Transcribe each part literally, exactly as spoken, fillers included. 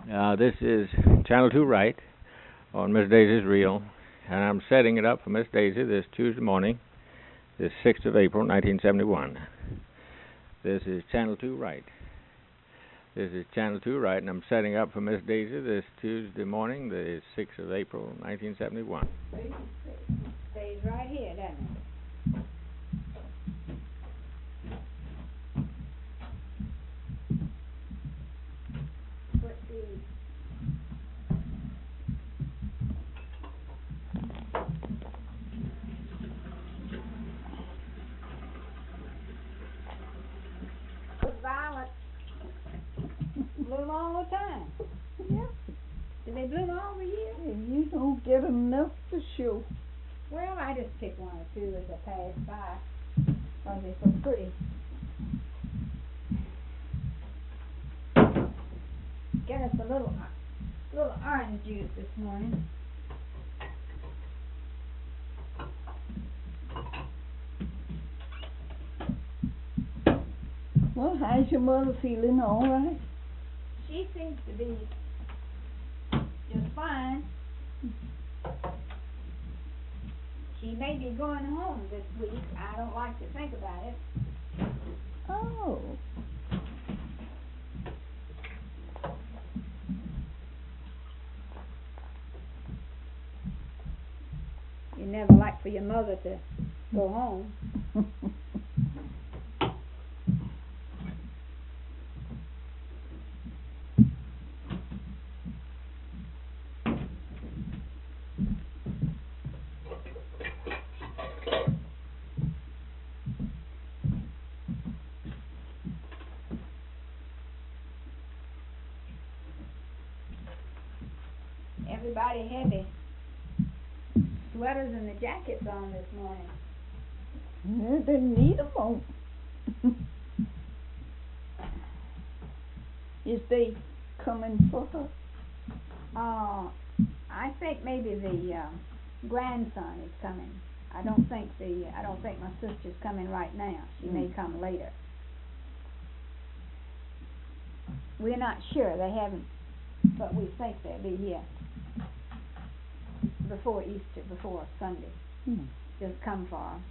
Uh, this is Channel two Right on Miss Daisy's Reel, and I'm setting it up for Miss Daisy this Tuesday morning, the sixth of April, nineteen seventy-one. This is Channel two Right. This is Channel two Right, and I'm setting up for Miss Daisy this Tuesday morning, the sixth of April, nineteen seventy-one. Stays right here, doesn't it? Put the put violets bloom all the time. Yeah, Do they bloom all the year? you don't get enough to show. Well, I just pick one or two as I pass by, because they're so pretty. Get us a little, little orange juice this morning. Well, how's your mother feeling? All right? She seems to be just fine. She may be going home this week. I don't like to think about it. Oh. You never like for your mother to go home. Everybody had their sweaters and the jackets on this morning. Yeah, they need them on. Is they coming for her? Uh, I think maybe the uh, grandson is coming. I don't think the I don't think my sister's coming right now. She may Mm. come later. We're not sure. They haven't, but we think they'll be here before Easter, before Sunday. Hmm. Just come for 'em.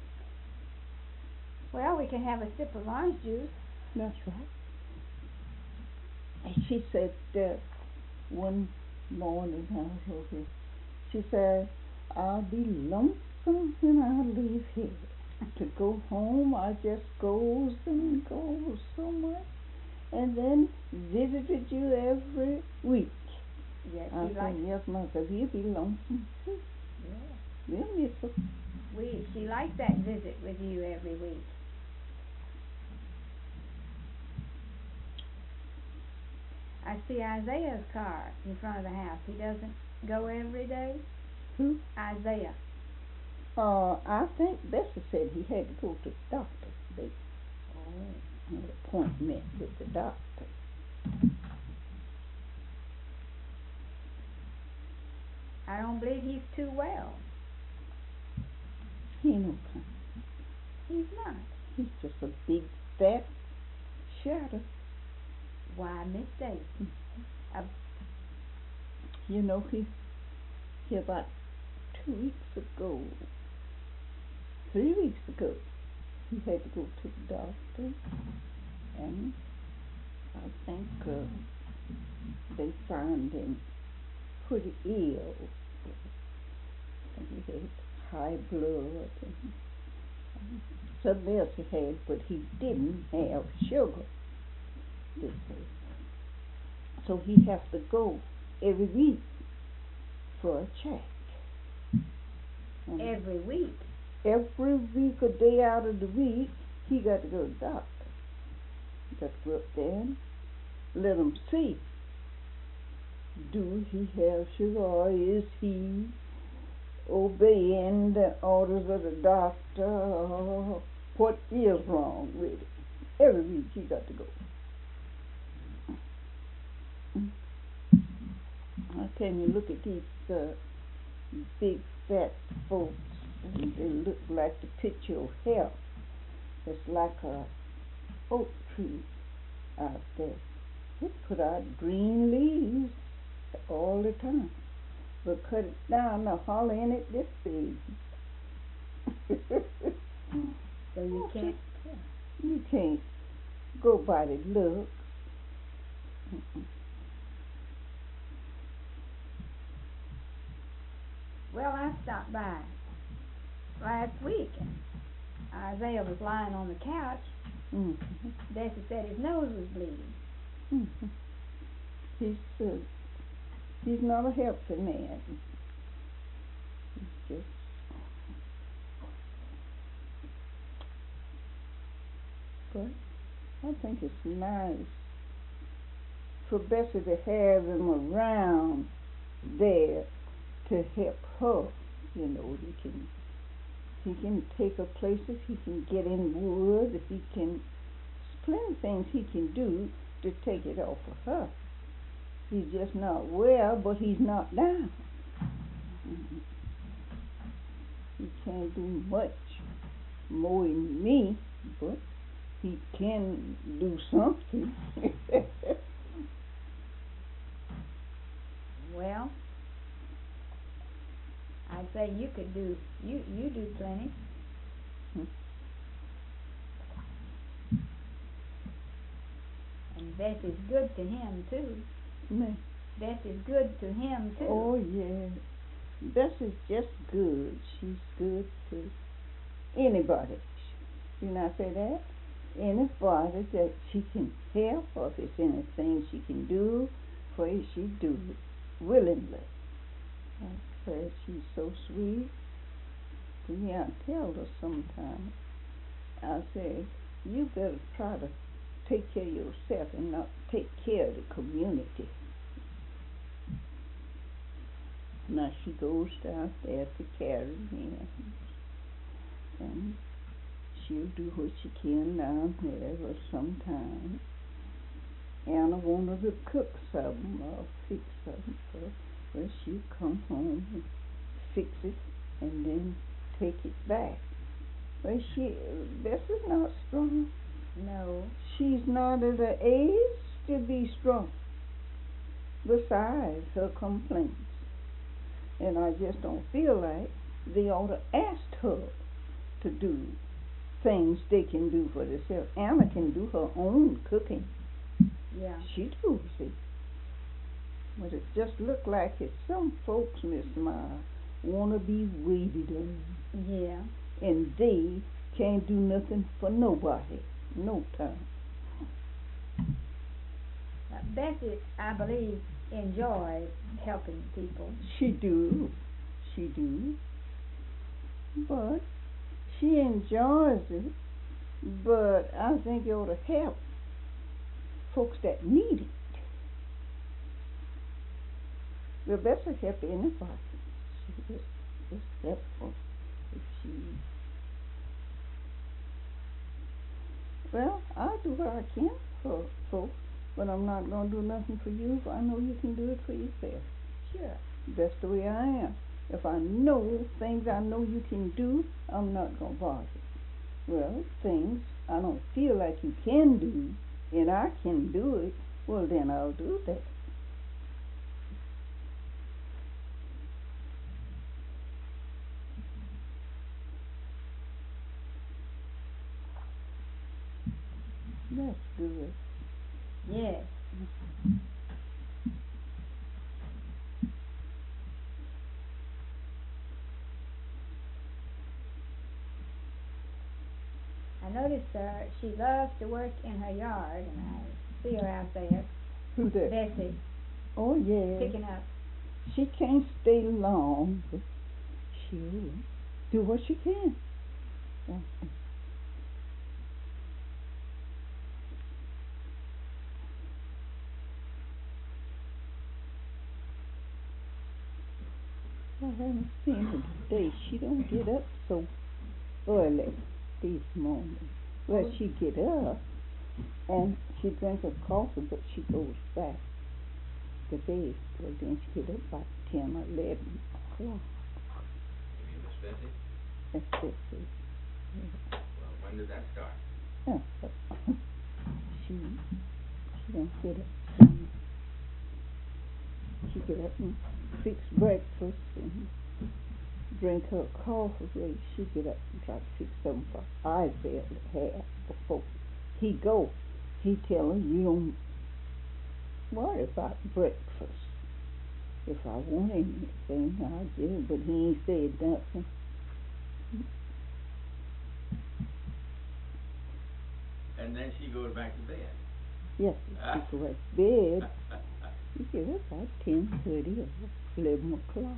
Well, we can have a sip of orange juice. That's right. And she said uh, one morning, I was over here, she said, I'll be lonesome when I leave here. To go home, I just goes and goes so much. And then visited you every week. Yes, I we said, like. yes, Mother, we'll be lonesome too. Yeah. We'll miss her. We she likes that visit with you every week. I see Isaiah's car in front of the house. He doesn't go every day. Who? Isaiah. Uh, I think Bessie said he had to go to the doctor today. Oh. An appointment with the doctor. I don't believe he's too well. He ain't no kind. He's not. He's just a big fat shadow. Why, Miss Daisy. Uh, You know, he, he about two weeks ago, three weeks ago, he had to go to the doctor, and I think uh, they found him pretty ill. And he had high blood and something else he had, but he didn't have sugar. They say. So he has to go every week for a check. And every week. every week, a day out of the week, he got to go to the doctor. He got to go up there and let him see. Do he have sugar, or is he obeying the orders of the doctor, or what is wrong with it? Every week he got to go. How can you look at these uh, big fat folks and they look like the picture of health? It's like a oak tree out there. It put out green leaves all the time. But cut it down, now holler in it this big. So you can't, You can't go by the look. Mm-mm. well, I stopped by last week and Isaiah was lying on the couch. Mm-hmm. Bessie said his nose was bleeding. Mm-hmm. He's uh, he's not a healthy man. He's just but I think it's nice for Bessie to have him around there to help her. You know, he can he can take her places, he can get in wood, he can plenty of things he can do to take it off of her. He's just not well, but he's not down. Mm-hmm. He can't do much more than me, but he can do something. Well, I'd say you could do, you, you do plenty. Hmm. And Bessie's good to him too. Man. Bessie's good to him too. Oh yeah, Bessie's just good. She's good to anybody. Didn't I say that? Anybody that she can help, or if it's anything she can do for you, she do it willingly. I said she's so sweet. To me, I tell her sometimes, I say, you better try to take care of yourself and not take care of the community. Now she goes down there to carry him, and she'll do what she can down there, but sometimes Anna want her to cook something or fix something for her. Well, she'll come home and fix it and then take it back. But she, Bessie's not strong. No. She's not at an age to be strong. Besides her complaints. And I just don't feel like they ought to ask her to do things they can do for themselves. Anna can do her own cooking. Yeah. She do, see. But it just look like it's some folks, Miss Miles, want to be waited on. Yeah. And they can't do nothing for nobody. No time. Now, Bessie, I believe, enjoys helping people. She do. She do. But she enjoys it. But I think it ought to help folks that need it. The best will help anybody. She just, just helpful if she. Well, I do what I can for folks, but I'm not gonna do nothing for you if I know you can do it for yourself. Sure. That's the way I am. If I know things I know you can do, I'm not gonna bother. Well, things I don't feel like you can do, and I can do it, well then I'll do that. That's good. Yes. I noticed her, she loves to work in her yard, and I see her out there, Who's that? Bessie, Oh yeah. picking up. She can't stay long, but she'll do what she can. Uh, I haven't seen her today. She don't get up so early this morning. Well, she get up and she drinks her coffee, but she goes back to bed. Well, then she get up about ten or eleven o'clock. You mean Miss Bessie? That's it. See. Well, when did that start? Yeah. She she don't get up get up and fix breakfast and drink her coffee. Well, she get up and try to fix something for Isaiah to have before he go. He tell her, you don't worry about breakfast. If I want anything, I'll get it, but he ain't said nothing. And then she goes back to bed. Yes, she go to bed. You get up about ten thirty or eleven o'clock.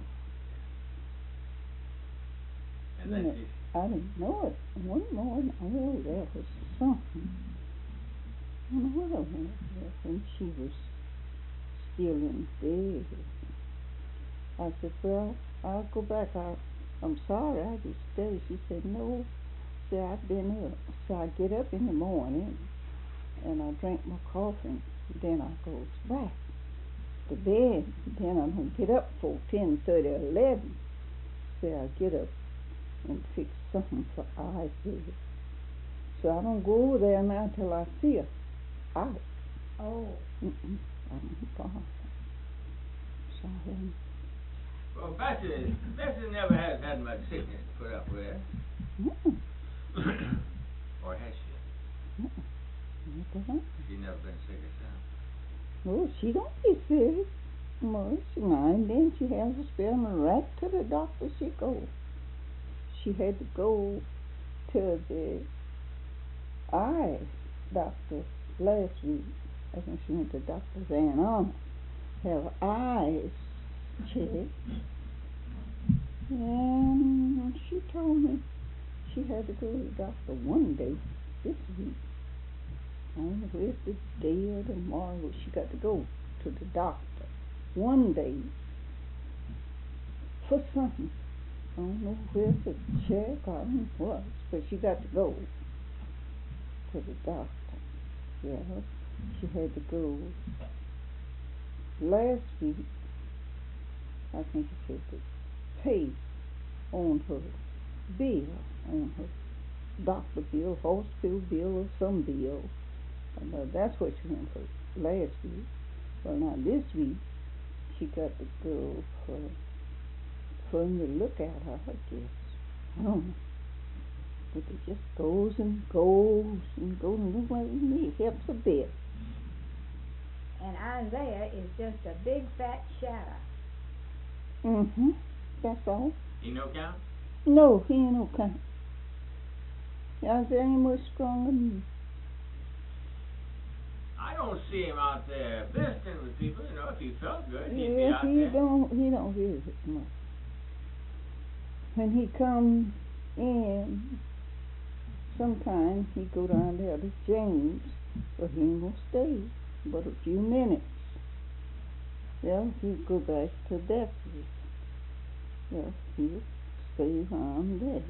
And You then know, she, I didn't know it. One morning, oh, there was something. I don't know what I went there when she was still in bed. I said, well, I'll go back. I, I'm sorry, I just stay. She said, no. See, I've been up. So I get up in the morning and I drink my coffee and then I go back to bed. Then I don't get up for ten thirty or eleven. So I get up and fix something for Isaiah. So I don't go over there now till I see her out. Oh. Mm-mm, I don't bother. So I haven't. well, Bessie, Bessie never has had much sickness to put up with. Mm-mm. Or has she? Mm-mm. She's never been sick herself. No, she don't be sick much. Now and then she has a spell, and right to the doctor she goes. She had to go to the eye doctor last week. I think she went to Doctor Van Arnold, have eyes checked, and she told me she had to go to the doctor one day this week. I don't know where's the day or tomorrow, but she got to go to the doctor one day for something. I don't know where to check, I don't know what, but she got to go to the doctor. Yeah, she had to go last week. I think she had to pay on her bill, on her doctor bill, hospital bill, or some bill. And, uh, that's what she went for last week. Well, now this week she got to go for for him to look at her, I guess. I don't know. But it just goes and goes and goes and looks like me. It helps a bit. And Isaiah is just a big fat shadow. Mm-hmm. That's all. He no count? No, he ain't no kind. Isaiah ain't much stronger than me. I don't see him out there visiting with people. You know, if he felt good, he'd be Yeah, out he there. don't he don't visit much. When he come in, sometimes he go down there to James, but he ain't gonna stay but a few minutes. Yeah, he'll go back to Bethany. Yeah, he'll stay around there.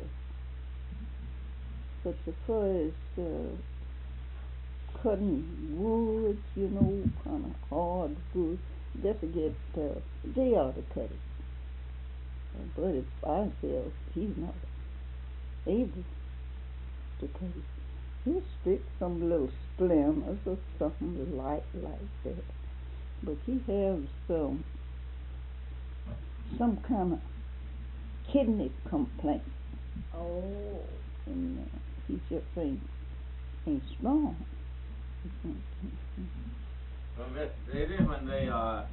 But as far as uh, cutting wood, you know, kind of hard wood, just to get, uh, they ought to cut it. Uh, but if I feel he's not able to cut it, he'll stick some little splinters or something light like that. But he has some, some kind of kidney complaint. Oh. And uh, he just ain't, ain't strong. Well, Miss Daisy, when they uh,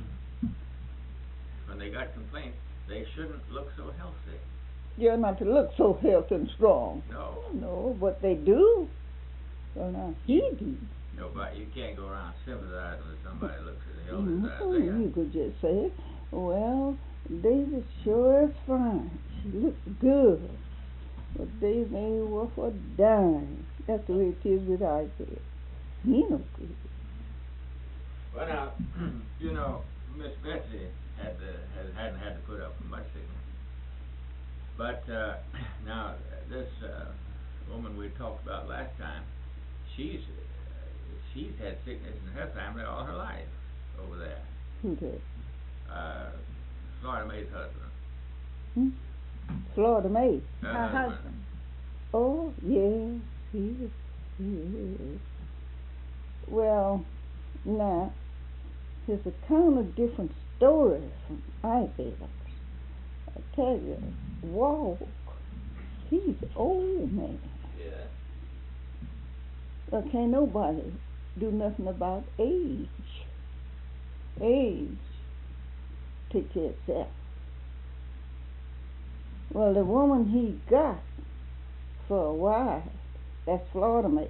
when they got complaints, they shouldn't look so healthy. Yeah, not to look so healthy and strong. No. No, but they do. Well, now he do. No, but you can't go around sympathizing with somebody that looks as healthy Mm-hmm. as Isaiah. You could just say, well, Daisy sure is fine. She looks good. But Daisy ain't worth a dime. That's the way it is with Isaiah. He no good. Well, now, you know, Miss Betsy had to, has, hadn't had to put up with much sickness. But uh, now, this uh, woman we talked about last time, she's uh, she's had sickness in her family all her life over there. Who did? Uh, Florida Mae's husband. Hmm? Florida Mae. Her, Her husband. husband. Oh, yeah, he is. He is. Well, now, there's a kind of different story from Isaiah. I tell you, Walk, he's old man. Yeah. But can't nobody do nothing about age. Age take care of itself. Well, the woman he got for a while, that's Florida made.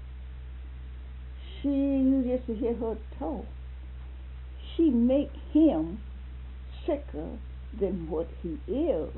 She, you just to hear her talk, she make him sicker than what he is.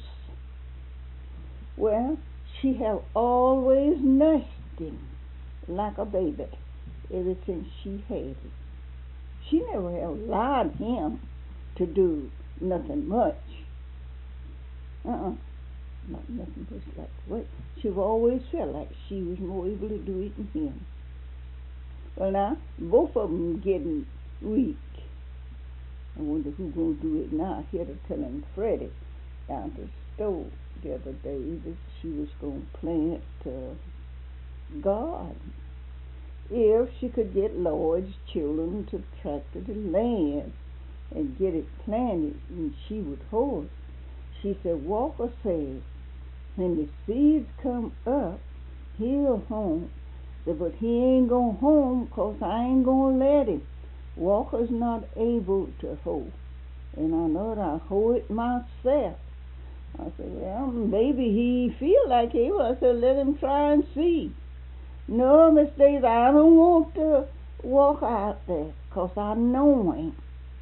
Well, she have always nursed him like a baby ever since she had him. She never have allowed him to do nothing much. Uh-uh. Not nothing much like what. She've always felt like she was more able to do it than him. Well, now, both of them getting weak. I wonder who's going to do it now. I heard her telling Freddie down at the store the other day that she was going to plant uh, garden. If she could get Lloyd's children to tractor the land and get it planted, and she would hold. She said, Walker said, when the seeds come up, he'll home. But he ain't going home because I ain't going to let him. Walker's not able to hoe. And I know that I hoe it myself. I said, well, maybe he feel like he will. I said, let him try and see. No, Miss Daisy, I don't want to walk out there because I know him.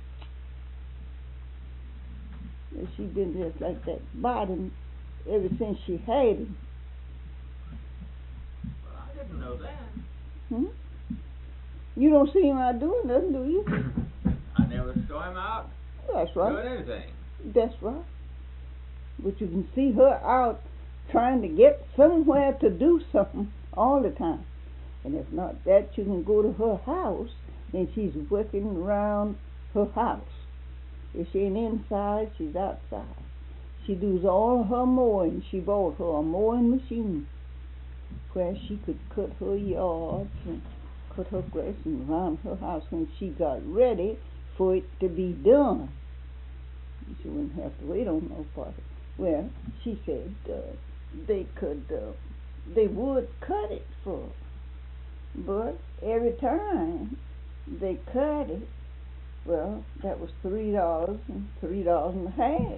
And she been just like that bottom ever since she had him. Well, I didn't know that. Hmm? You don't see him out doing nothing, do you? I never saw him out That's right. doing anything. That's right. But you can see her out trying to get somewhere to do something all the time. And if not that, you can go to her house and she's working around her house. If she ain't inside, she's outside. She does all her mowing. She bought her a mowing machine where she could cut her yards and cut her grass and around her house when she got ready for it to be done. She wouldn't have to wait on nobody. Well, she said uh, they could, uh, they would cut it for her. But every time they cut it, well, that was three dollars and three dollars and a half.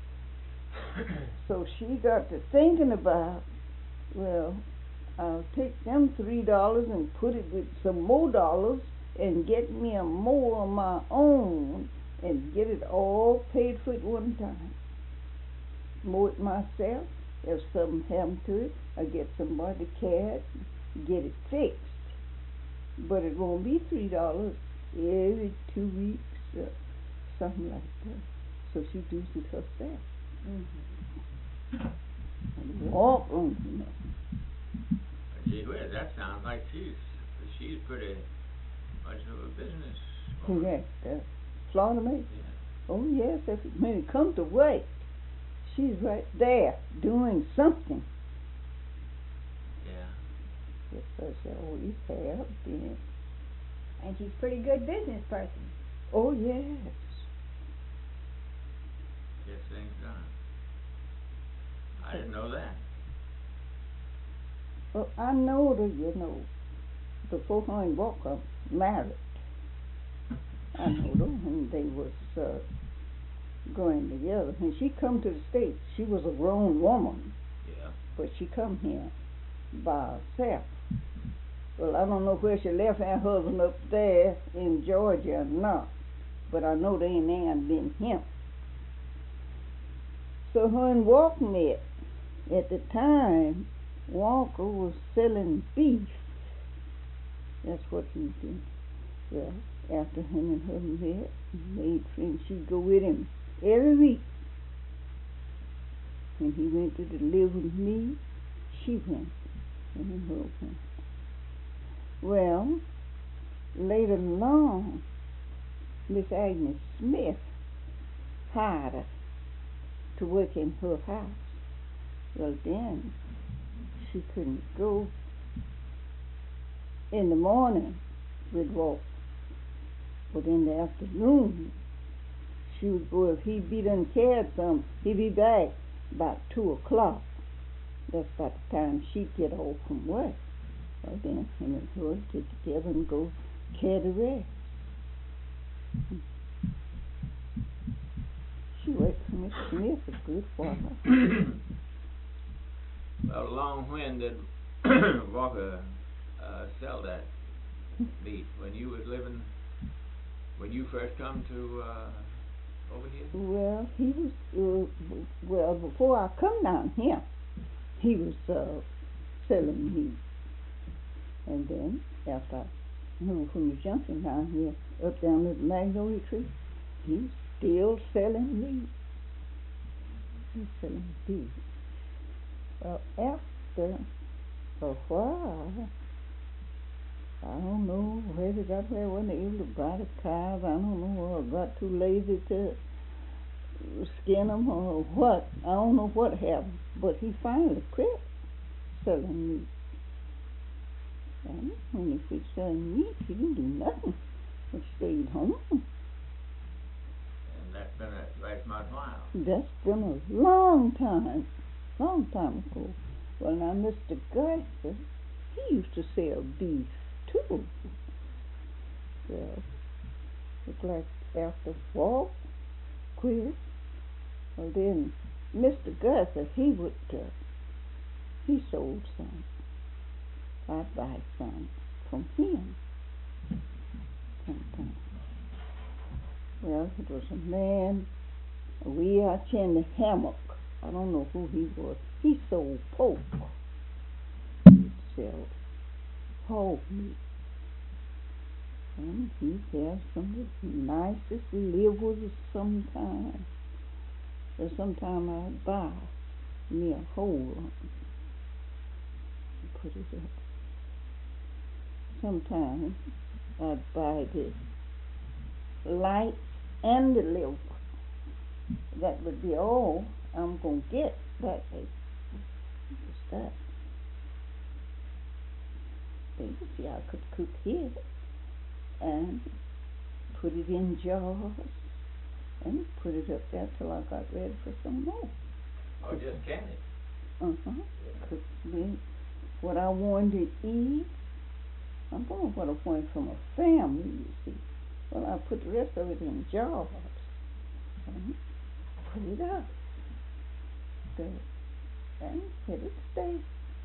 So she got to thinking about, well, I'll take them three dollars and put it with some more dollars and get me a mower of my own and get it all paid for at one time. Mow it myself. If something happened to it, I get somebody to carry it, get it fixed. But it won't be three dollars every two weeks or something like that. So she does it herself. Mm-hmm. And walk on, you know. Gee whiz, that sounds like she's she's pretty much of a business. Correct. Uh, Florida made. Yeah. Oh yes, if it, when it comes to weight, she's right there doing something. Yeah. Yes, sir, she always have been. And she's a pretty good business person. Oh yes. Gets things done. I didn't know that. Well, I know that, you know, before her and Walker married. I know them when they was uh, going together. When she come to the States, she was a grown woman. Yeah. But she come here by herself. Well, I don't know where she left her husband up there in Georgia or not, but I know they ain't there been him. So her and Walker met. At the time, Walker was selling beef. That's what he did. Well, after him and her met, made friends, she'd go with him every week. When he went to deliver me, she went. And her went. Well, later on, Miss Agnes Smith hired her to work in her house. Well, then she couldn't go in the morning with Walker, but in the afternoon she would go, if he be done cared some, he'd be back about two o'clock. That's about the time she'd get off from work. Well, then him and her would get together and go carry the rest. She worked for Mister Smith a good while. Well, along when did Walker uh, sell that meat? When you was living, when you first come to uh, over here? Well, he was, uh, well, before I come down here, he was uh, selling meat. And then, after I, you know, from the junction down here, up down at the Magnolia Tree, he's still selling meat. He's selling beef. Well, after a while, I don't know where they got where, wasn't able to buy the cows, I don't know, or got too lazy to skin them or what, I don't know what happened, but he finally quit selling meat. And when he quit selling meat, he didn't do nothing, but stayed home. And that's been a last month while. That's been a long time, long time ago. Well, now, Mister Guyster, he used to sell beef, too. Well, looked like after Walt quit, well, then Mister Guyster, he would, uh, he sold some. I'd buy some from him sometimes. Well, it was a man way out here in the hammock. I don't know who he was. He sold pork. He'd sell hog meat. And he'd have some of the nicest livers sometimes. Or sometime I'd buy me a whole one and put it up. Sometimes I'd buy the lights and the liver. That would be all I'm going to get that day. Just that. But you see, I could cook here and put it in jars and put it up there till I got ready for some more. Oh, just can it? Uh-huh. Cook me what I wanted to eat. I'm going what I wanted from a family, you see. Well, I put the rest of it in jars and put it up there and let it stay.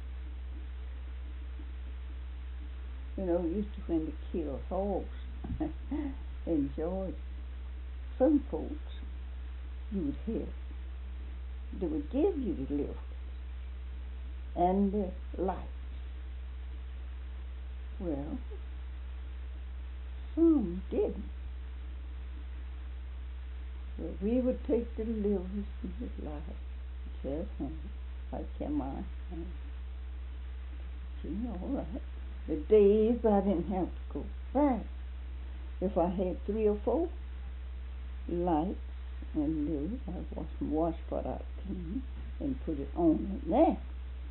You know, used to when they kill hogs in Georgia, some folks, you would hear, they would give you the liver and the lights. Well, some didn't. Well, we would take the livers and the lights, carry home, like in my hand. You know, all right. The days I didn't have to go back. If I had three or four lights and livers, I'd wash some washpot out clean and put it on in there.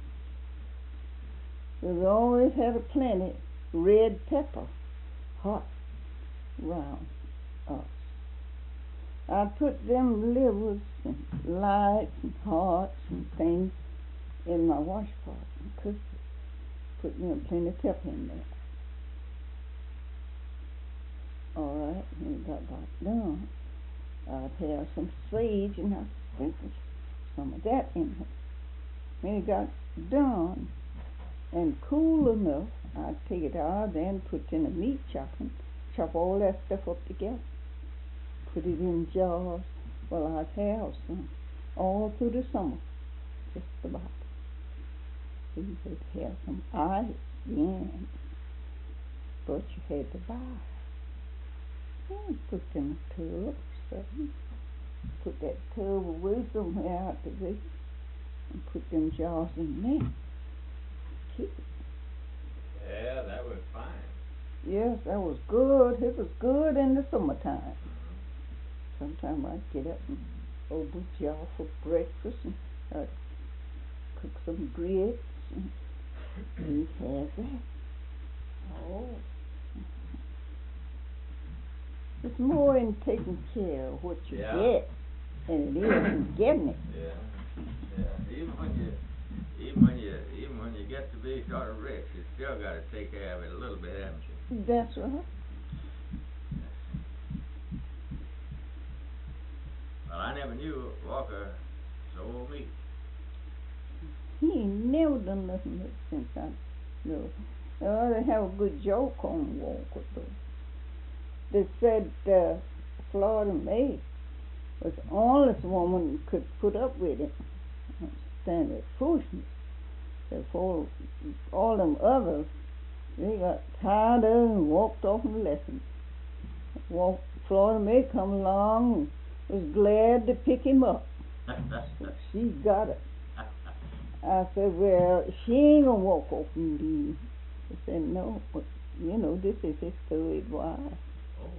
We always had a plenty red pepper, hot, round us. I'd put them livers and lights and hearts and things in my washpot and cook it. Put me a plenty of pepper in there. All right, when it got about done, I'd have some sage and I'd sprinkle some of that in it. When it got done and cool enough, I'd take it out, then put it in a meat chopper, chop all that stuff up together, put it in jars. Well, I'd have some all through the summer, just about. So you could have some ice then, but you had to buy. And put them in a tub, so put that tub away somewhere out the way, and put them jars in there. Keep it. Yeah, that was fine. Yes, that was good. It was good in the summertime. Sometimes I'd get up and open a jar for breakfast and I'd cook some grits and we'd have that. Oh. It's more in taking care of what you Yeah. get than it is in getting it. Yeah, yeah. Even when you, even when you, even when you get to be sort of rich, you still got to take care of it a little bit, haven't you? That's right. Well, I never knew Walker sold meat. He ain't never done nothing but since I know. They ought to have a good joke on Walker, though. They said uh, Florida Mae was the only woman who could put up with it. Stand that foolishness. Therefore, all them others, they got tired of it and walked off from the lesson. Walk, Florida Mae come along and was glad to pick him up. She got it. I said, well, she ain't gonna walk off and leave. He said, no, but, you know, this is his third wife. Oh.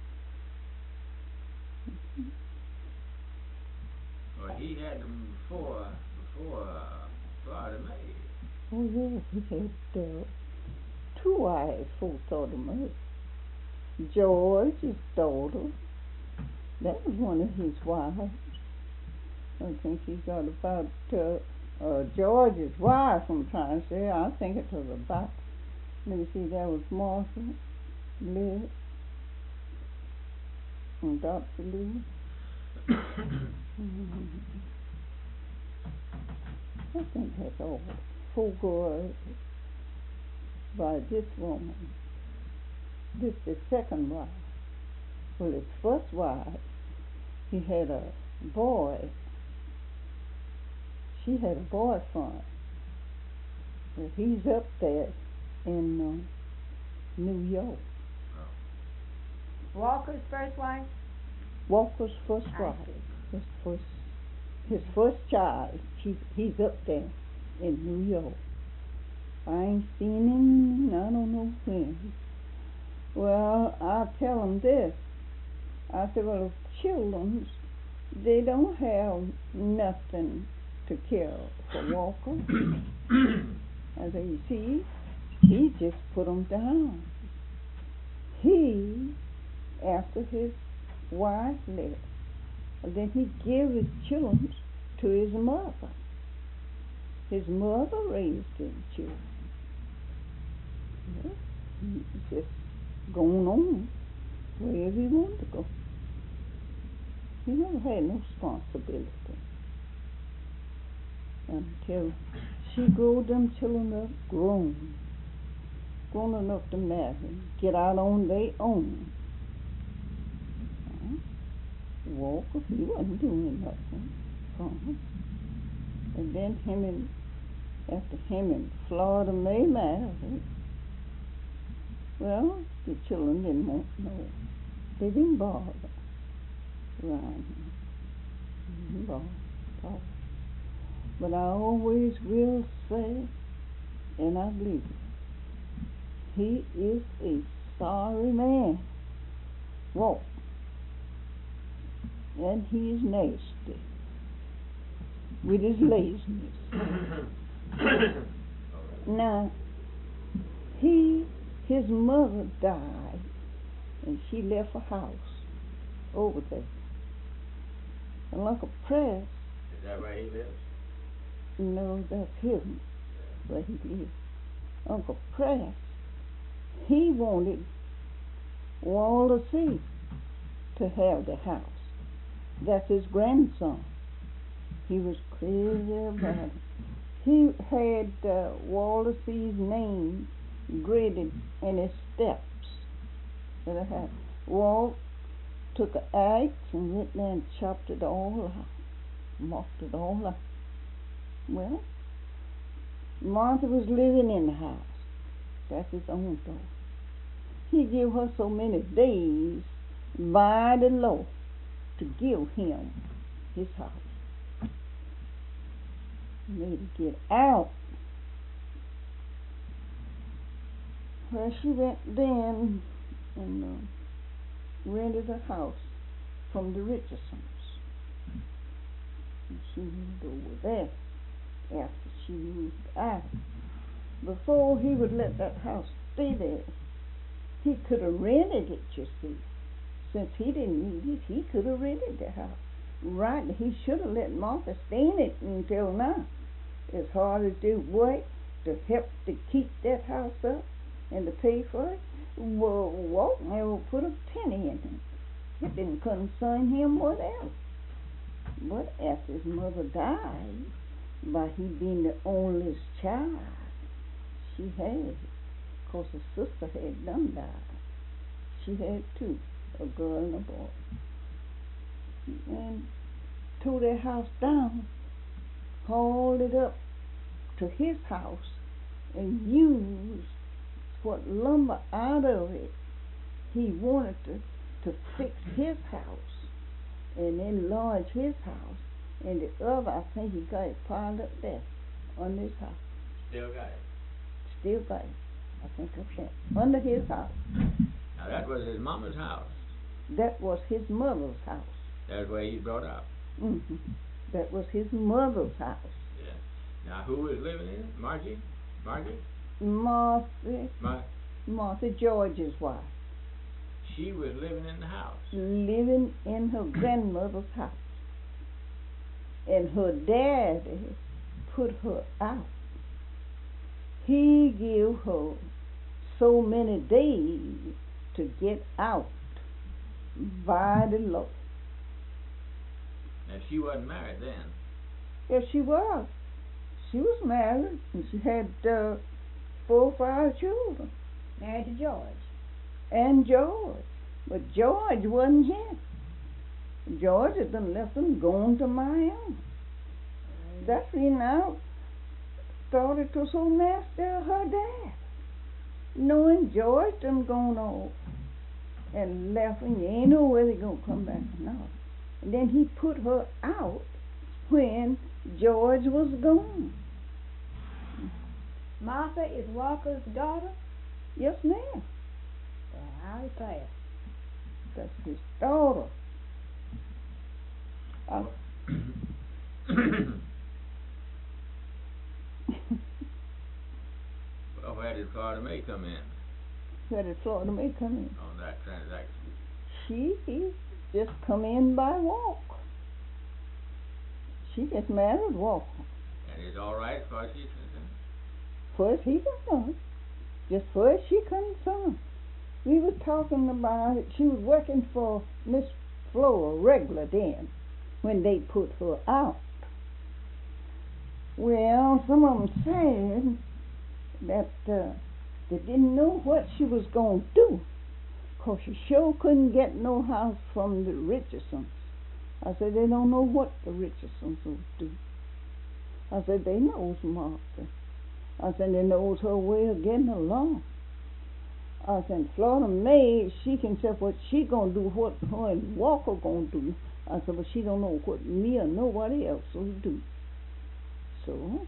Well, he had them before, before uh, Florida Mae. Oh, yeah, he had uh, two wives before Florida Mae. George, his daughter, that was one of his wives. I think he got about, uh, uh, George's wife, I'm trying to say, I think it was about, let me see, that was Martha, Liz, and Doctor Lee. mm-hmm. I think that's all. Four girls by this woman. This is his second wife. Well, his first wife, he had a boy. She had a boyfriend. Well, he's up there in uh, New York. Walker's first wife? Walker's first I wife. see. His first, his first child. He, he's up there in New York. I ain't seen him, I don't know when. Well, I tell him this. I said, well, children, they don't have nothing to care for Walker. I said, you see, he just put them down. He, after his wife left, then he gave his children to his mother. His mother raised them children. Well, he just going on wherever he wanted to go. He never had no responsibility until she grew them children up grown, grown enough to marry, get out on their own. Uh, Walker, he wasn't doing nothing for him. And then him and after him and Florida Mae married, well, the children didn't want no. They didn't bother around him. They didn't bother. But I always will say, and I believe it, he is a sorry man. Whoa. And he is nasty with his laziness. Now, he, his mother died, and she left a house over there. And Uncle Press. Is that where he lives? No, that's him, where he lives. Uncle Press, he wanted Walter C. to have the house. That's his grandson. He was crazy about it. He had uh, Walter C.'s name graded in his steps for the house. Walt took an axe and went there and chopped it all out, mocked it all up. Well, Martha was living in the house. That's his own daughter. He gave her so many days by the law to give him his house. Made her get out. Well, she went then and uh, rented a house from the Richardsons. And she moved over there after she moved out. Before he would let that house stay there, he could have rented it, you see. since he didn't need it, he could have rented the house. Right, he should have let Martha stay in it until now. As hard as they work to help to keep that house up and to pay for it, well, Walt never put a penny in it. It didn't concern him whatever. But after his mother died, by he being the only child, she had, because her sister had done died. She had two, a girl and a boy. And tore their house down, hauled it up to his house, and used what lumber out of it he wanted to, to fix his house and enlarge his house. And the other, I think he got it piled up there under his house. Still got it. Still got it. I think up there under his house. Now that was his mama's house. That was his mother's house. That's where he brought up. Mm-hmm. That was his mother's house. Yeah. Now who was living in it? Margie? Margie? Martha. Mar- Martha, George's wife. She was living in the house. Living in her grandmother's house. And her daddy put her out. He gave her so many days to get out by the law. Now she wasn't married then. Yes, she was. She was married, and she had uh, four or five children. Married to George. And George. But George wasn't here. George had done left them going to Miami. Mm. That's the reason I thought it was so nasty of her dad. Knowing George done gone off and left, and you ain't know whether he gonna come back or not. And then he put her out when George was gone. Martha is Walker's daughter? Yes, ma'am. Well, how he say it? That's his daughter. Uh, Well, where did Florida May come in where did Florida May come in? on that transaction? She just come in by walk. She just married Walker. And it's all right as far as she's concerned? Far as he concerned. Just far as she concerned. We was talking about it. She was working for Miss Flora regular then when they put her out. Well, some of them said that uh, they didn't know what she was going to do, 'cause she sure couldn't get no house from the Richardsons. I said, they don't know what the Richardsons will do. I said, they knows Martha. I said, they knows her way of getting along. I said, Florida May, she can say what she gonna do, what her and Walker gonna do. I said, but she don't know what me or nobody else will do. So,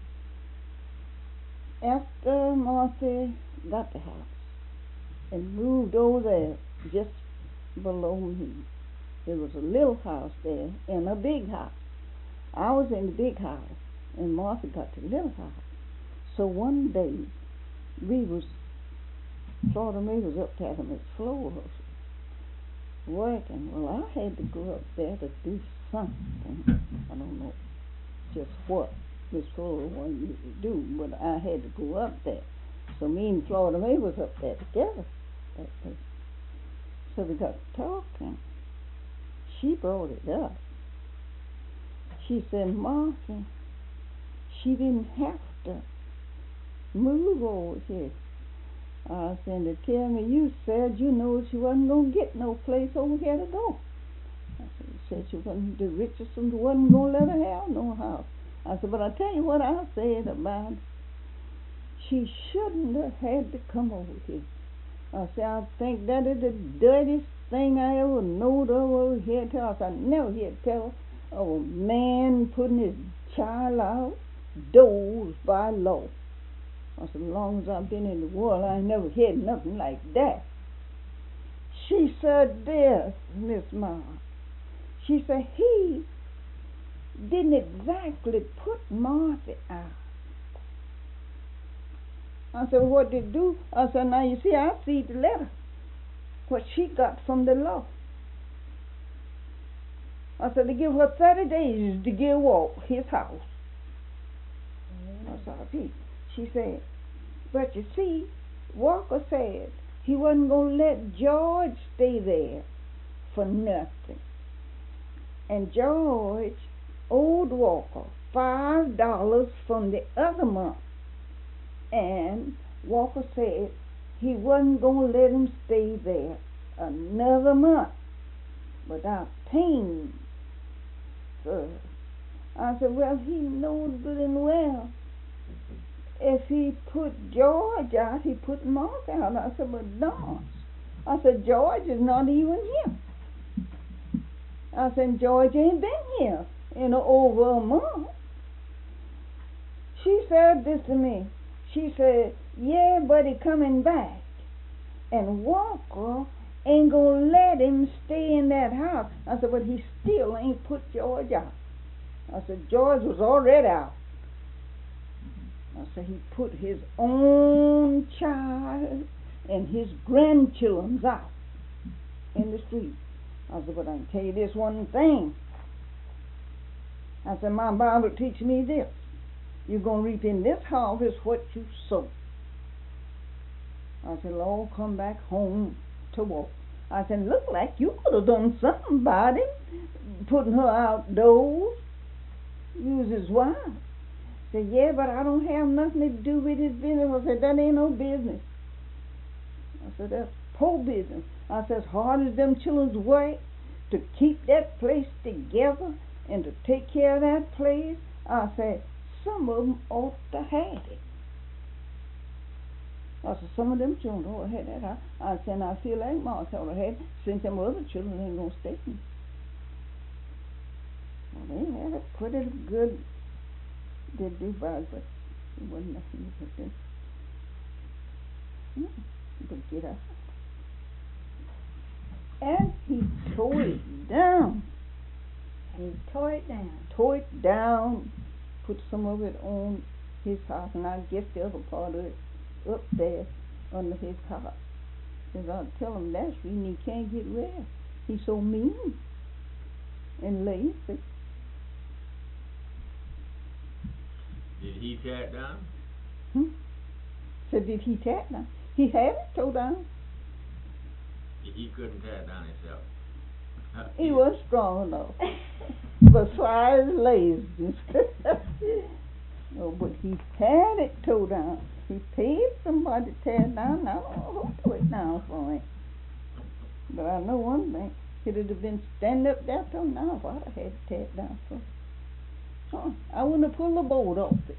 after Martha got the house and moved over there just below me, there was a little house there and a big house. I was in the big house and Martha got the little house. So one day we was, Florida May was up there on Miss Flora's working. Well, I had to go up there to do something. I don't know just what Miss Flora wanted me to do, but I had to go up there. So me and Florida May was up there together that day. So we got talking. She brought it up. She said, Martha, she didn't have to move over here. I said, to tell me you said you know she wasn't going to get no place over here to go. I said, you said she wasn't, the Richardsons wasn't going to let her have no house. I said, but I tell you what I said about it. She shouldn't have had to come over here. I said, I think that is the dirtiest thing I ever knowed of over here. Tell us, I never hear tell of a man putting his child out doors by law. I said, as long as I've been in the world, I ain't never heard nothing like that. She said this, Miss Ma. She said, he didn't exactly put Martha out. I said, what did he do? I said, now you see, I see the letter, what she got from the law. I said, they give her thirty days to get walk his house. I said, gee. She said, but you see, Walker said he wasn't going to let George stay there for nothing. And George owed Walker five dollars from the other month. And Walker said he wasn't going to let him stay there another month without paying for it. I said, well, he knows good and well if he put George out, he put Mark out. I said, but no. I said, George is not even here. I said, George ain't been here in over a month. She said this to me. She said, yeah, but he coming back. And Walker ain't gonna let him stay in that house. I said, but he still ain't put George out. I said, George was already out. I said, he put his own child and his grandchildren out in the street. I said, but I can tell you this one thing. I said, my Bible teaches me this. You're going to reap in this harvest what you sow. I said, Lord, come back home to walk. I said, look like you could have done something about it, putting her outdoors. You was his wife. I said, yeah, but I don't have nothing to do with his business. I said, that ain't no business. I said, that's poor business. I said, as hard as them children's work to keep that place together and to take care of that place, I said, some of them ought to have it. I said, some of them children ought to have that house. I said, I feel like Mark ought to have it, since them other children ain't going to stay here. Well, they had it pretty good. They do bad, but it wasn't nothing to put them. Hmm. But get up. And he tore it down. He tore it down. Tore it down, put some of it on his house, and I guess the other part of it up there under his house. Because I tell him that's the reason he can't get rest. He's so mean and lazy. Did he tear it down? Hmm? So did he tear it down? He had it tore down. He couldn't tear it down himself. He was strong enough. But sly as lazy. Oh, but he had it tore down. He paid somebody to tear it down. I don't know who tore it down for him. But I know one thing. It'd have been standing up there till now if I'd have had to tear it down for him. Huh. I wouldn't have pulled the board off it.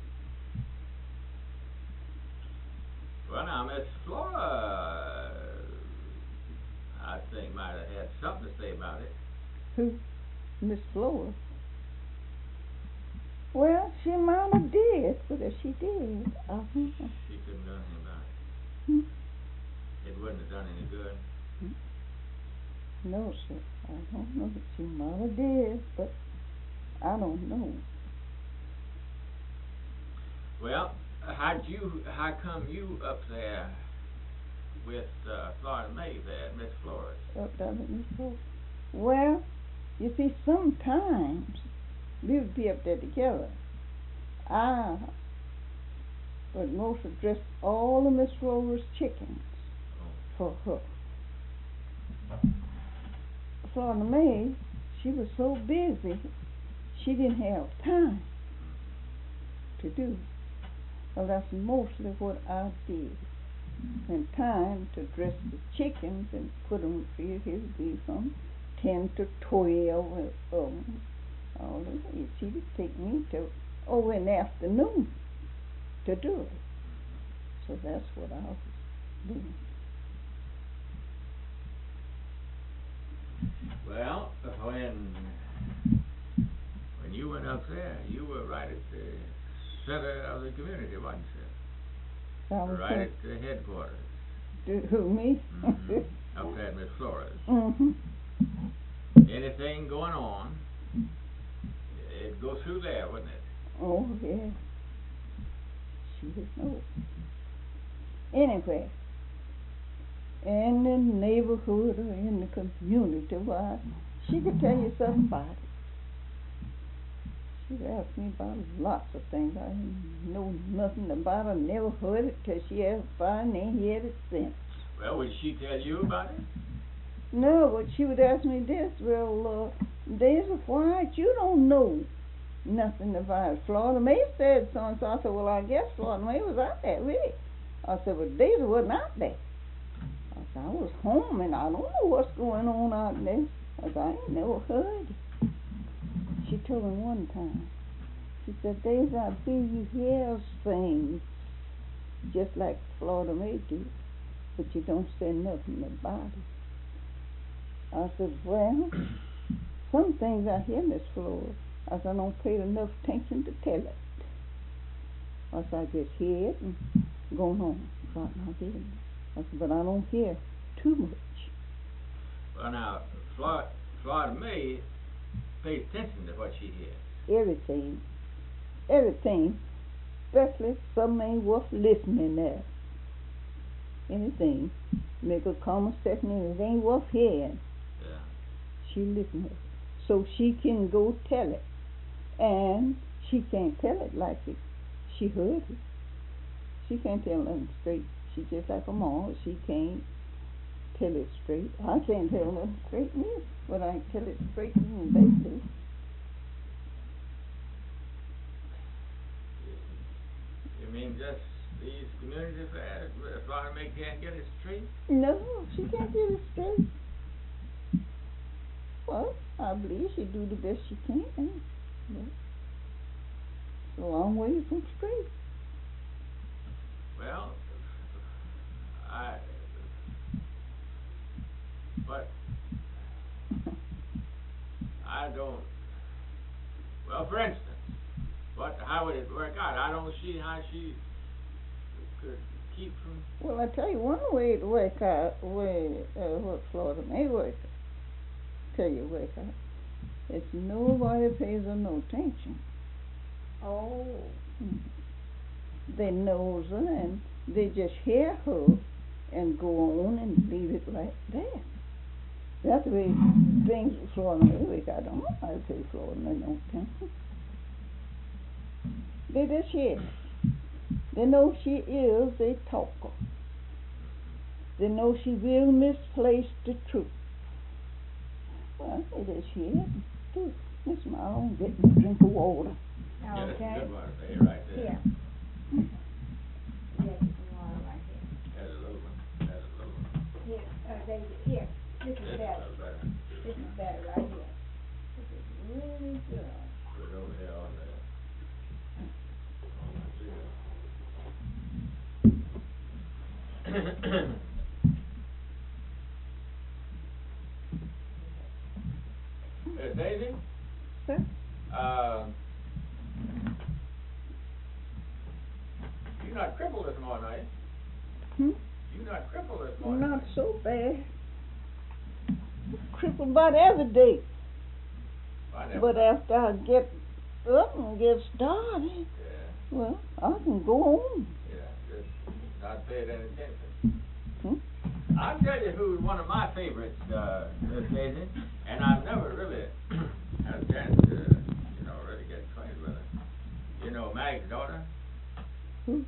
Well, now, Miss Flora, I think might have had something to say about it. Who? Miss Flora? Well, she might have did, but if she did, uh-huh. She couldn't do anything about it. Hmm? It wouldn't have done any good. Hmm? No, sir. I don't know that she might have did, but I don't know. Well, how'd you, how come you up there with uh, Florida May there, Miss Flores? Up there with Miss Flora? Well, you see, sometimes we would be up there together. I would most have dressed all of Miss Flora's chickens for her. Florida May, she was so busy, she didn't have time to do it. Well, that's mostly what I did. And time to dress the chickens and put them here, here would be from ten to twelve of them. All of it. She'd take me to over in the afternoon to do it. So that's what I was doing. Well, when when you went up there, you were right at the center of the community, wasn't you? I was Right at the headquarters. Do, who, me? Mm-hmm. Up there at Miss Flores. Mm-hmm. Anything going on, it'd go through there, wouldn't it? Oh, yeah. She would know. Anyway, in the neighborhood or in the community, why, She could tell you something about it. She'd ask me about lots of things. I didn't know nothing about it, never heard it till she asked about it and ain't heard it since. Well, would she tell you about it? No, but she would ask me this, well, uh, Daisy White, you don't know nothing about it. Florida May said so and so. I said, well, I guess Florida May was out there, really. I said, but Daisy wasn't out there. I said, I was home and I don't know what's going on out there. I said, I ain't never heard it. She told me one time, she said, Daisy, I feel you hear things just like Florida May do, but you don't say nothing about it. I said, well, some things I hear, Miss Flora, I said, I don't pay enough attention to tell it. I said, I just hear it and go home about my business. I said, but I don't hear too much. Well, now, Florida, Florida May pays attention to what she hears. Everything, everything, especially something ain't worth listening at. Anything, make a conversation and it ain't worth hearing. Yeah. She listens, so she can go tell it, and she can't tell it like it. She heard it. She can't tell nothing straight. She's just like a mom. She can't tell it straight. I can't tell nothing straight neither, but I can tell it straight and they do. You mean just these community affairs? Florida May can't get it straight? No, she can't get it straight. Well, I believe she do the best she can. But it's a long way from straight. Well, I, but I don't, well, for instance, what, how would it work out? I don't see how she could keep from. Well, I tell you one way to work out, way, uh, what Florida May work, tell you work out, it's nobody pays her no attention. Oh. Mm. They knows her and they just hear her and go on and leave it right there. That's the way things with Florida May work. I don't know how to pay Florida May no attention. They just hear. They know she is a talker. They know she will misplace the truth. Well, they just hear. Too. Miss Marlon, get me a drink of water. Yeah, that's Okay. a good water there, right there. Here. Yes, some water right here. There's a little one. There's a little one. Here, uh, Daisy, here. This is This is a better. little better. This is better right here. This is really good. Put it over here on the, on the grill. Uh, Daisy? Sir? Uh, you're not crippled this morning, are you? Hmm? You're not crippled this morning. Not so bad. Crippled about every day. I never. But after I get up and get started, Yeah, well, I can go on. yeah, just not paying any attention. Hmm? I'll tell you who's one of my favorites, uh, Miss Daisy, and I've never really had a chance to, you know, really get acquainted with her. You know Mag's daughter? Who?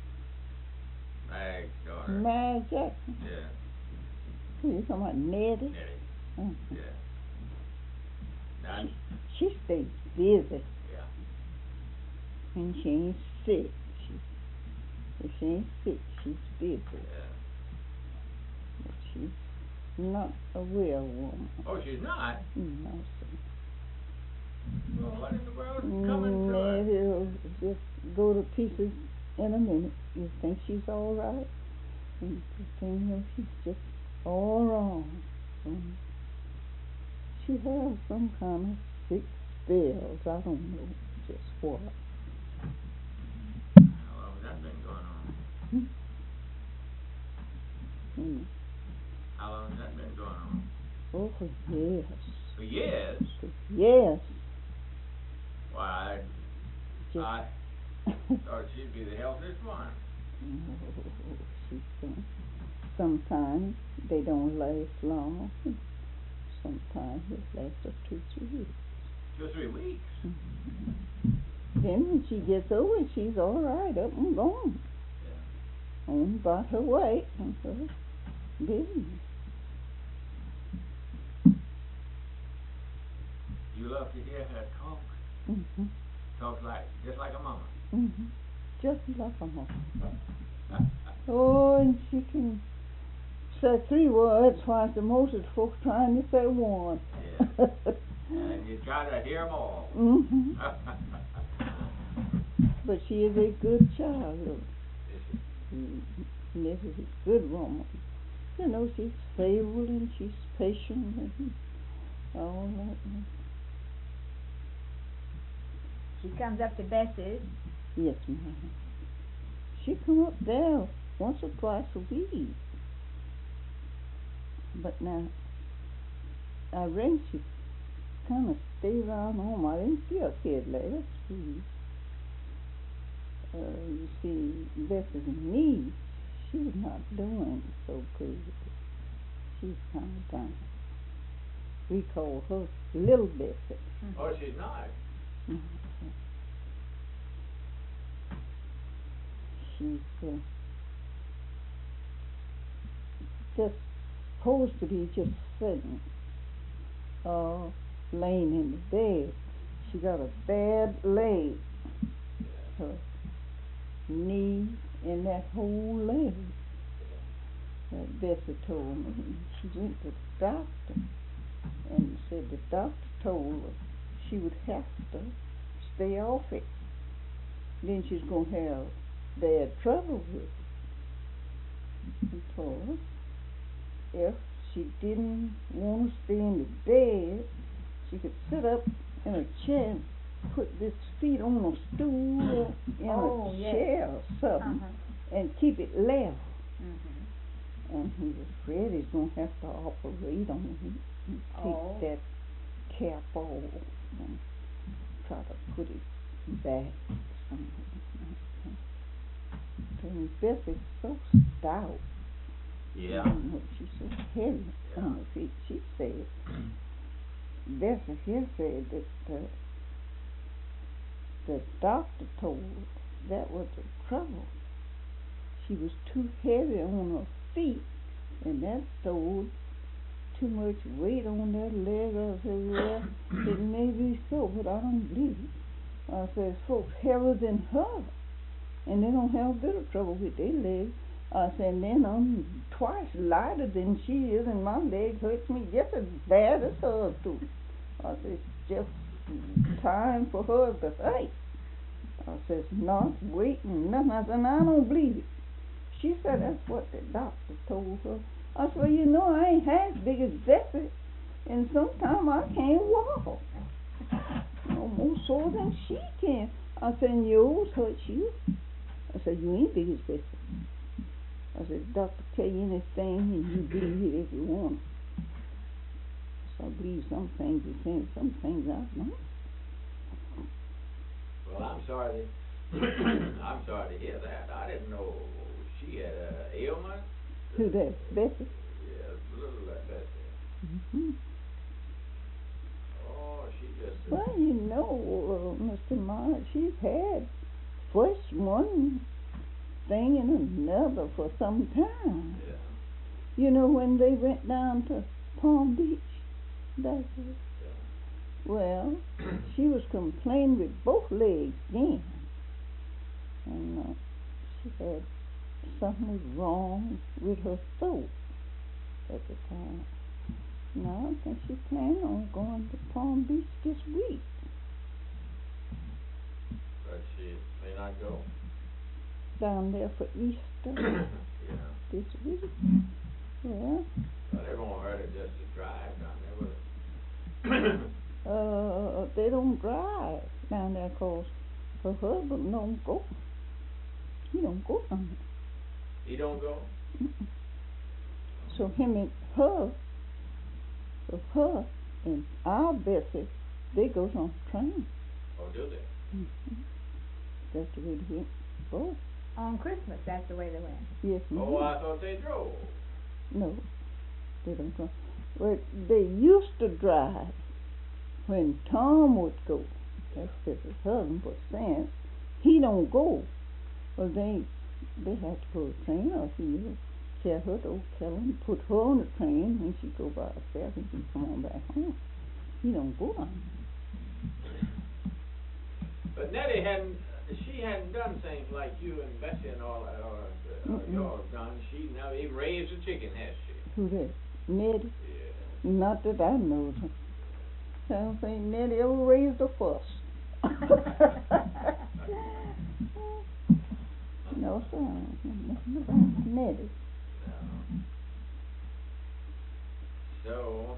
Mag's daughter. Mary Jackson. Yeah, Who you talking about, Nettie? Nettie, Uh, yeah. Now, She stays busy yeah, and she ain't sick. She, if she ain't sick, she's busy. yeah. But she's not a real woman. Oh, she's not? No, sir. Well, what in the world is coming to her? Nettie'll just go to pieces in a minute. You think she's all right, and the thing is, she's just all wrong. And she has some kind of sick spells. I don't know just what. How long has that been going on? Hmm? Hmm. How long has that been going on? Oh, for years. For years? For years. Why, Just I thought she'd be the healthiest one. No, she don't. Sometimes they don't last long. sometimes it lasts us two, three weeks. Two or three weeks. Mm-hmm. Then when she gets over it, she's all right, up and gone. Yeah. On about her way and her business. You love to hear her talk. Mm-hmm. Talks like, just like a mama. Mm-hmm. Just like a mama. Oh, and she can say three words twice the most as folks trying to say one. Yeah. And you try to hear them all. Mm-hmm. But she is a good child. Is she? Mm-hmm. This is a good woman. You know, she's faithful and she's patient and all that. She comes up to Bessie's. Yes, ma'am. She come up there once or twice a week. But now, I reckon she kind of stay around home. I didn't see her kid last week. Uh, you see, Bessie's niece, she's not doing so good. She's kind of down. We call her Little Bessie. Mm-hmm. Oh, she's not. Mm-hmm. She's uh, just supposed to be just sitting, uh, laying in the bed. She got a bad leg. Her knee and that whole leg. That Bessie told me. She went to the doctor and said the doctor told her she would have to stay off it. Then she's going to have bad trouble with it. Because if she didn't want to stay in the bed, she could sit up in a chair and put this feet on a stool or in Oh, a yes. chair or something Uh-huh. and keep it level. Mm-hmm. And he was afraid he's going to have to operate on him and take Oh. that cap off and try to put it back. And Bessie's so stout. Yeah. You know, she's so heavy Yeah. on her feet. She said, Bessie here said that uh, the doctor told her that was the trouble. She was too heavy on her feet, and that stole too much weight on that leg. I said, well, it may be so, but I don't believe it. I said, folks heavier than her, and they don't have a bit of trouble with their legs. I said, and then I'm twice lighter than she is, and my leg hurts me just as bad as hers too. I said, it's just time for her to fight. I says, not waiting, nothing. I said, I don't believe it. She said, that's what the doctor told her. I said, well, you know, I ain't half big as Bessie, and sometimes I can't walk. No more sore than she can. I said, and yours hurts you. I said, you ain't big as Bessie. I said, the doctor tell you anything, and you believe it if you want. So I believe some things he's saying, some things I don't. Well, I'm sorry to, I'm sorry to hear that. I didn't know she had a ailment. Who that? Bessie? Yes, little uh, Bessie. Mm-hmm. Oh, she just. Uh, Well, you know, uh, Mister Myers, she's had first one thing and another for some time. yeah. You know, when they went down to Palm Beach, that's it. Yeah. Well, she was complaining with both legs then. And uh, she had something was wrong with her throat at the time. Now I think she's planning on going to Palm Beach this week. But she may not go. Down there for Easter Yeah. this week. Well, But it won't hurt her just to drive down there, will it? uh, they don't drive down there 'cause her husband don't go. He don't go down there. He don't go? Mm-mm. So him and her, so her and our Bessie, they goes on train. Oh, do they? Mm-hmm. That's the way they went. Oh, On Christmas, that's the way they went. yes, ma'am. Oh, I thought they drove. No, they don't go. Well, they used to drive when Tom would go. That's just his husband, but since he don't go, well, they they have to put a train or he will tell her to tell him put her on the train when she go by herself and she come on back home. He don't go on. But Nettie hadn't, she hadn't done things like you and Bessie and all that, or uh, Mm-mm. y'all have done. She never even raised a chicken, has she? Who that? Nettie? Yeah. Not that I know. I don't think Nettie ever raised a fuss. No, sir. Nothing about Nettie. No. So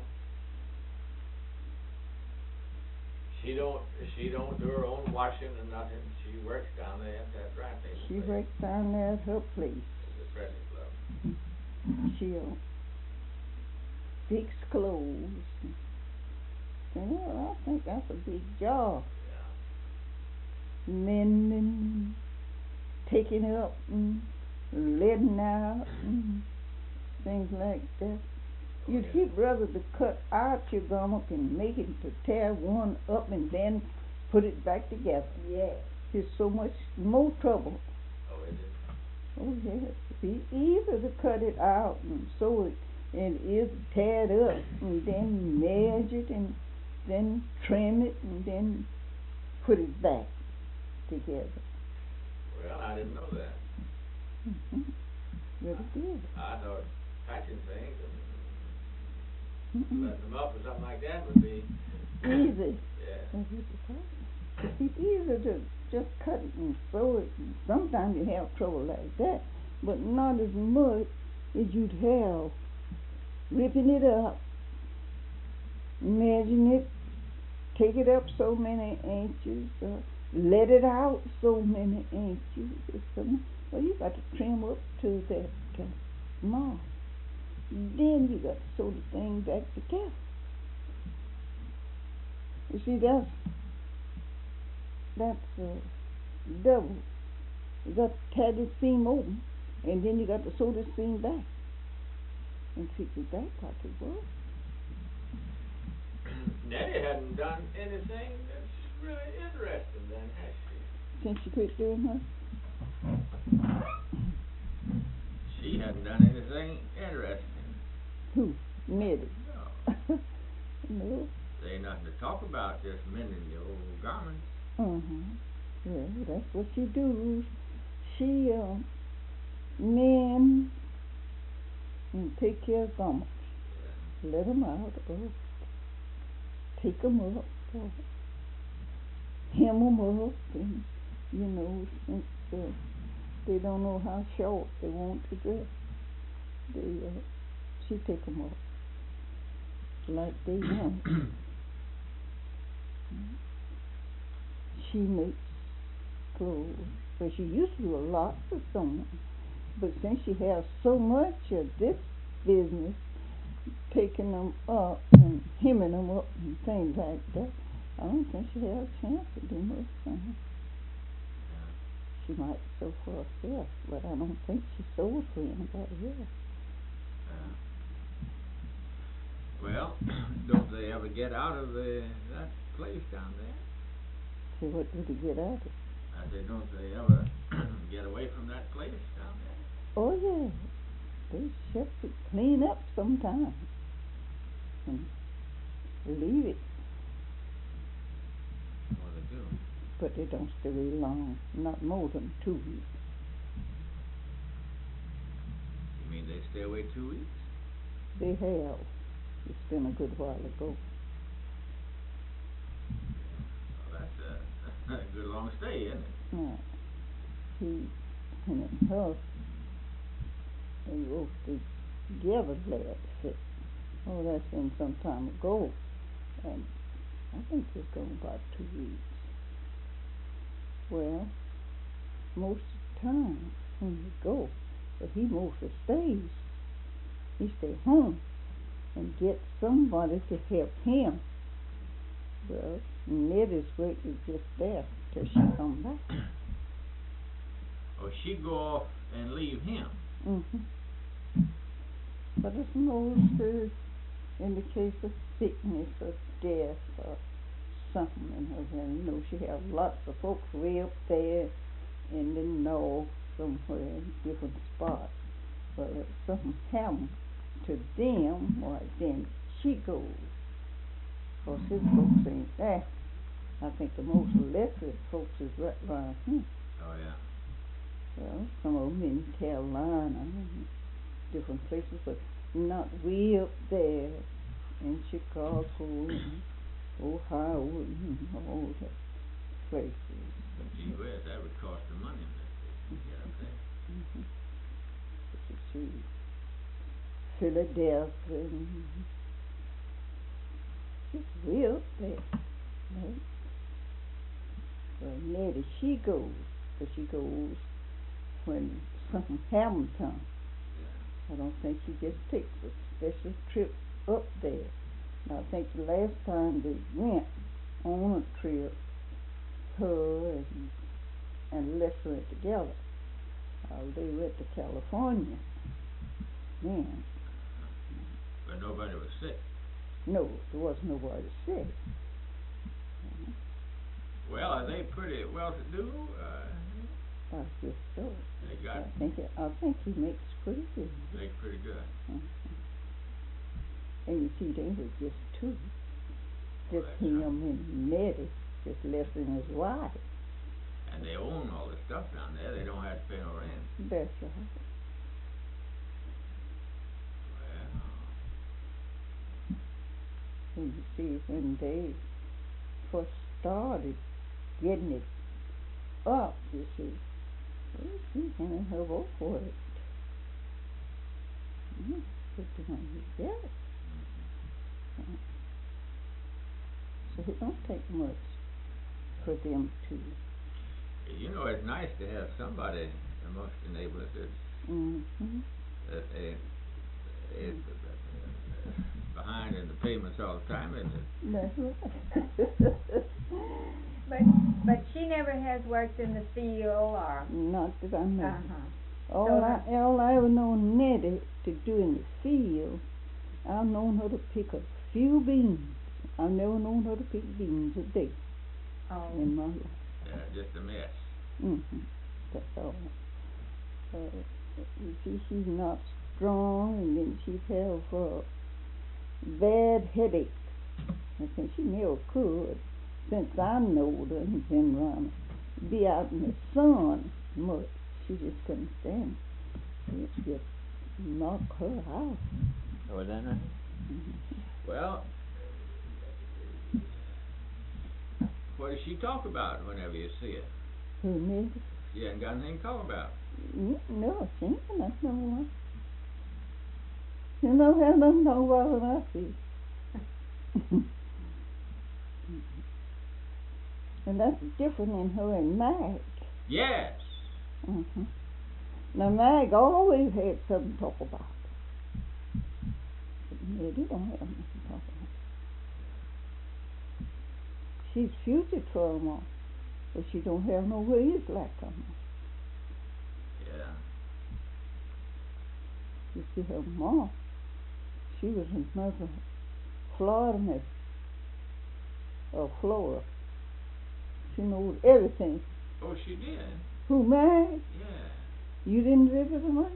she don't she don't do her own washing and nothing. She works down there at that dry cleaning She place, works down there at her place. the dressing club. She'll fix clothes. You know, I think that's a big job. Yeah. Mending, taking up, and letting out, and things like that. You'd yeah. he'd rather to cut out your garment and make it to tear one up and then put it back together. Yes. It's so much more trouble. Oh, is it? Oh yes, it's easier to cut it out and sew it and is tear it up and then measure it and then trim it and then put it back together. Well, I didn't know that. Mm-hmm. Really good. I thought patching things and Mm-mm. letting them up or something like that would be Easy. yeah. That's what it's called. It's easier to just cut it and sew it. Sometimes you have trouble like that, but not as much as you'd have ripping it up, measuring it, take it up so many inches, uh, let it out so many inches. Or something. Well, you got to trim up to that uh, mark. Then you got to sew the thing back together. You see, that's that's uh, double. You got to tear this seam open, and then you got to sew this seam back and fix it back like it was. Nettie hadn't done anything that's really interesting then, has she? Since she quit doing her. She hadn't done anything interesting. Who? Nettie. No. No. There ain't nothing to talk about, just mending the old garments. Uh-huh. Well, that's what she do. She, uh, mend and take care of garments. Yeah. Let them out, or take them up, or hem them up, and, you know, since uh, they don't know how short they want to dress, they, uh, she take them up like they want. She makes clothes, but she used to do a lot of sewing. But since she has so much of this business, taking them up and hemming them up and things like that, I don't think she has a chance to do much sewing. She might sew for herself, but I don't think she sews for anybody else. Yeah. Well, don't they ever get out of the that place down there? So what do they get out of it? I say, don't they ever get away from that place down there? Oh yeah, they have to clean up sometimes and leave it, Well, they do. but they don't stay very long, not more than two weeks. You mean they stay away two weeks? They have. It's been a good while ago. Well, that's a, a good long stay, isn't it? Now, he and her, they wrote together last set. Oh, that's been some time ago, and I think it's going about two weeks. Well, most of the time when you go, but he mostly stays. He stay home and get somebody to help him. Well, Nettie's work is just there till she come back. Or she go off and leave him. Mm-hmm. But it's mostly in the case of sickness or death or something in her family. You know, she have lots of folks way up there in the north somewhere in different spots. But if something happened to them, why then she goes. Cause his folks ain't there. I think the most electric folks is right around here. Oh, yeah. Well, some of them in Carolina and different places, but not way up there in Chicago and Ohio and all that places. But gee whiz, that would cost her money, Miss Daisy, to get up there. Mm-hmm. See, Philadelphia and it's way up there. Right? Well, Nettie, she goes, but she goes when something happens to her. Yeah. I don't think she just takes a special trip up there. And I think the last time they went on a trip, her and, and Les went together. Uh, they went to California. Man, But nobody was sick. no, there wasn't nobody sick. Well, are they pretty well-to-do? Uh, I guess so. they got, I think it, I think he makes pretty good. they pretty good. Mhm. And you see, they were just two, Well, just that's him right. and Nettie, just less than his wife. And they own all the stuff down there. They don't have to pay no rent. That's right. Well, And you see, when they first started getting it up, you see, well, he and her both worked. Mm, but the one he got. Uh, So it don't take much for them to. you know, it's nice to have somebody amongst the neighbors that's Mm-hmm. that is, is behind in the payments all the time, isn't it? That's right. But, but she never has worked in the field or, Not that I know. uh-huh. All So I, all I ever known Nettie to do in the field, I've known her to pick a few beans. I've never known her to pick beans a day Oh, in my life. Yeah, just a mess. Mm-hmm. That's all. Uh, you see, she's not strong, and then she have uh, bad headaches. I think she never could, since I knowed her and been around, be out in the sun much. She just couldn't stand it. It just knock her out. Oh, is that right? Mm-hmm. Well, what does she talk about whenever you see her? Who, Nettie? She hasn't got anything to talk about. Mm, No, she ain't got nothing no more. She don't have nothing to talk about when I see her. And that's different in her and Mag. Yes. Mm-hmm. Now Mag always had something to talk about. But Nettie don't have nothing to talk about. She's future trauma, but she don't have no ways like her. Yeah. You see her mom, she was another Florida miss, or Florida. She knows everything. Oh, she did? Who, Mag? Yeah. You didn't visit her?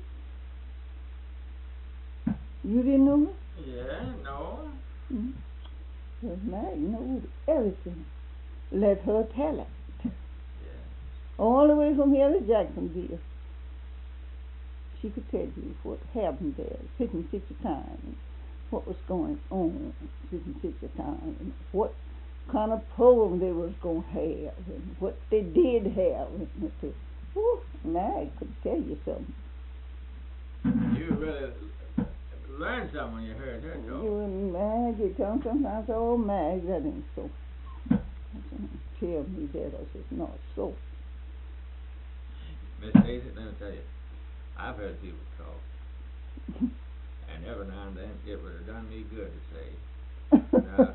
You didn't know her? Yeah, no. Mm-hmm. Well, Mag knows everything. Let her tell it. Yeah. All the way from here to Jacksonville. She could tell you what happened there, such and such a time, and what was going on, such and such a time, and what kind of program they was going to have, and what they did have, and what they, whew, Mag could tell you something. You really learned something when you heard her talk. You and Mag, you come sometimes, oh Mag, that ain't so. Tell me that it's not so. Miss Daisy, let me tell you, I've heard people talk, and every now and then it would have done me good to say, no,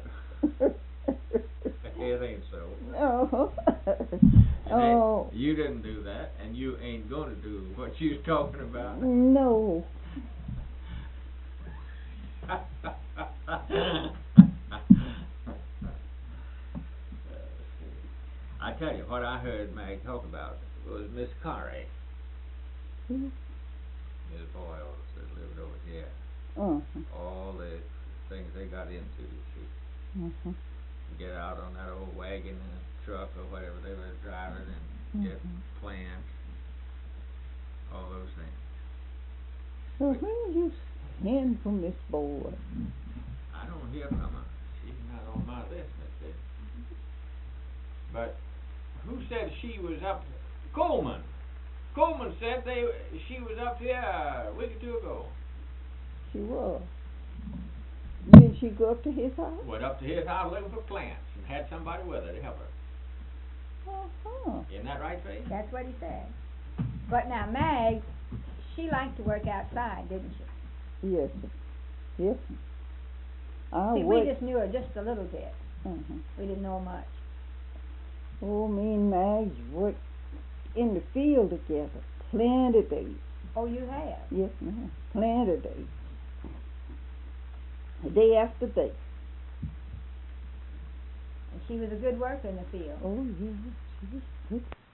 it ain't so. No. And Oh. they, you didn't do that, and you ain't going to do what you're talking about. No. I tell you, what I heard Mag talk about was Miss Carey, Hmm. Miss Boyle that lived over here. Uh-huh. All the things they got into, she Uh-huh. get out on that old wagon and truck or whatever they were driving and get Mhm. plants, all those things. So when you hearing from this boy? I don't hear from her. She's not on my list, Mister But who said she was up? Coleman. Coleman said they she was up here a week or two ago. She was. Did she go up to his house? Went up to his house looking for plants and had somebody with her to help her. Uh-huh. Isn't that right, Faye? That's what he said. But now Mag, she liked to work outside, didn't she? Yes, sir. Yes, sir. I See, work. we just knew her just a little bit. Uh-huh. We didn't know much. Oh, me and Mags worked in the field together. Plenty of days. Oh, you have? Yes, ma'am. Plenty of days. Day after day. And she was a good worker in the field. Oh, yes. She was good.